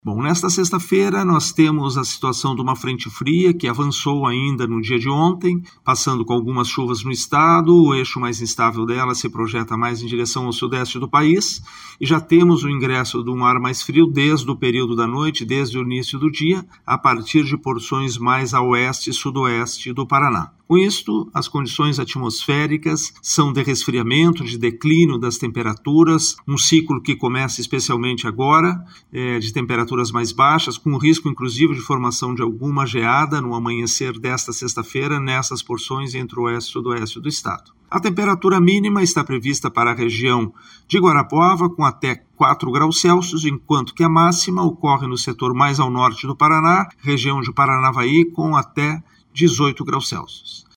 Bom, nesta sexta-feira nós temos a situação de uma frente fria que avançou ainda no dia de ontem, passando com algumas chuvas no estado. O eixo mais instável dela se projeta mais em direção ao sudeste do país e já temos o ingresso de um ar mais frio desde o período da noite, desde o início do dia, a partir de porções mais a oeste e sudoeste do Paraná. Com isto, as condições atmosféricas são de resfriamento, de declínio das temperaturas, um ciclo que começa especialmente agora, de temperaturas mais baixas, com risco inclusive de formação de alguma geada no amanhecer desta sexta-feira nessas porções entre o oeste e o sudoeste do estado. A temperatura mínima está prevista para a região de Guarapuava com até 4 graus Celsius, enquanto que a máxima ocorre no setor mais ao norte do Paraná, região de Paranavaí, com até 18 graus Celsius.